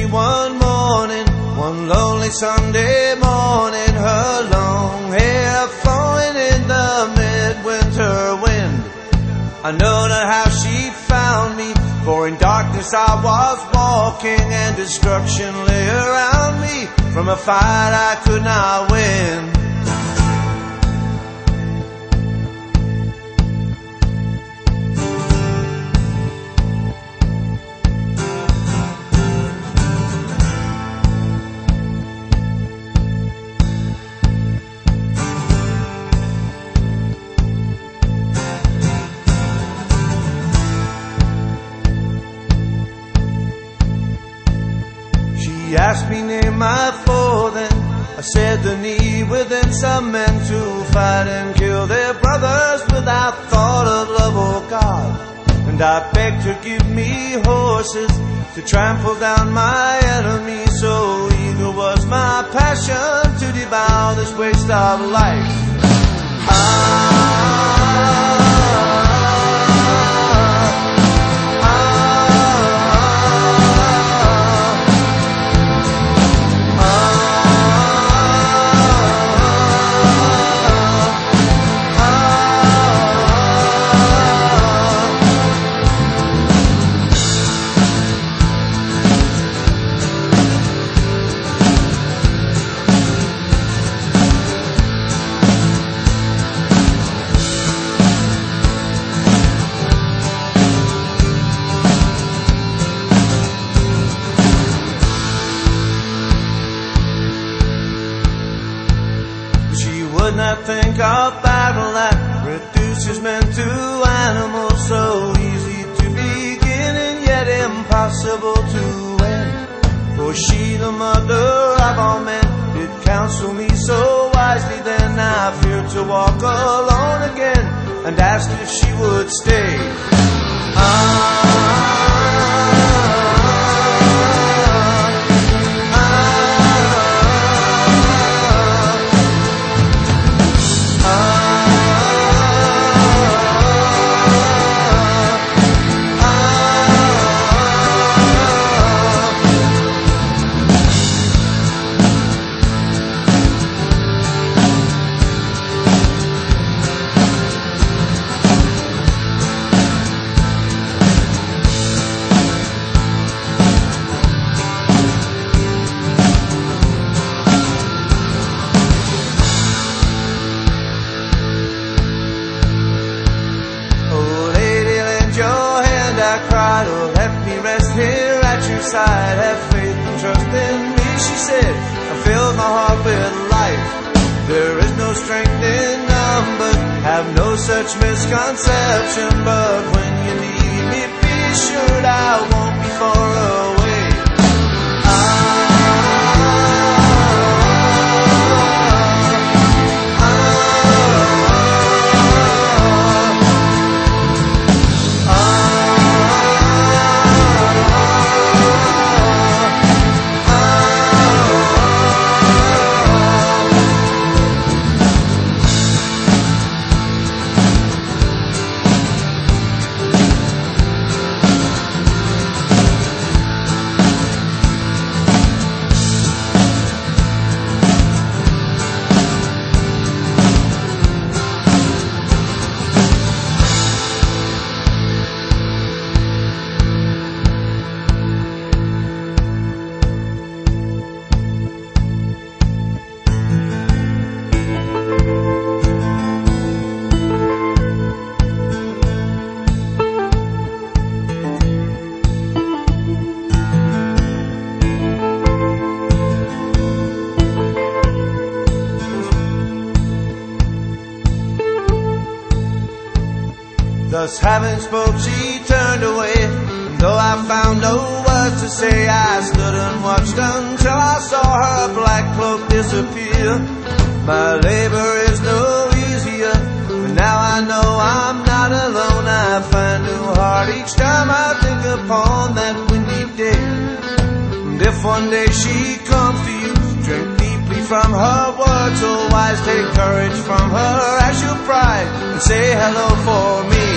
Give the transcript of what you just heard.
me one morning, one lonely Sunday morning, her long hair flowing in the midwinter wind. I know not how she found me, for in darkness I was walking, and destruction lay around me from a fight I could not win. She asked me name my foe, then I said the need within some men to fight and kill their brothers without thought of love or God. And I begged her give me horses to trample down my enemies. So eager was my passion to devour this waste of life. Would not think of battle that reduces men to animals, so easy to begin and yet impossible to end. For she, the mother of all men, did counsel me so wisely. Then I feared to walk alone again, and asked if she would stay. I cried, oh, let me rest here at your side. Have faith and trust in me, she said, and filled my heart with life. There is no strength in numbers, have no such misconception. But when you need me, be assured I won't be far away. Thus having spoke, she turned away, and though I found no words to say, I stood and watched until I saw her black cloak disappear. My labor is no easier, but now I know I'm not alone. I find new heart each time I think upon that windy day. And if one day she comes to you, drink deeply from her words so wise, take courage from her as you pride, and say hello for me.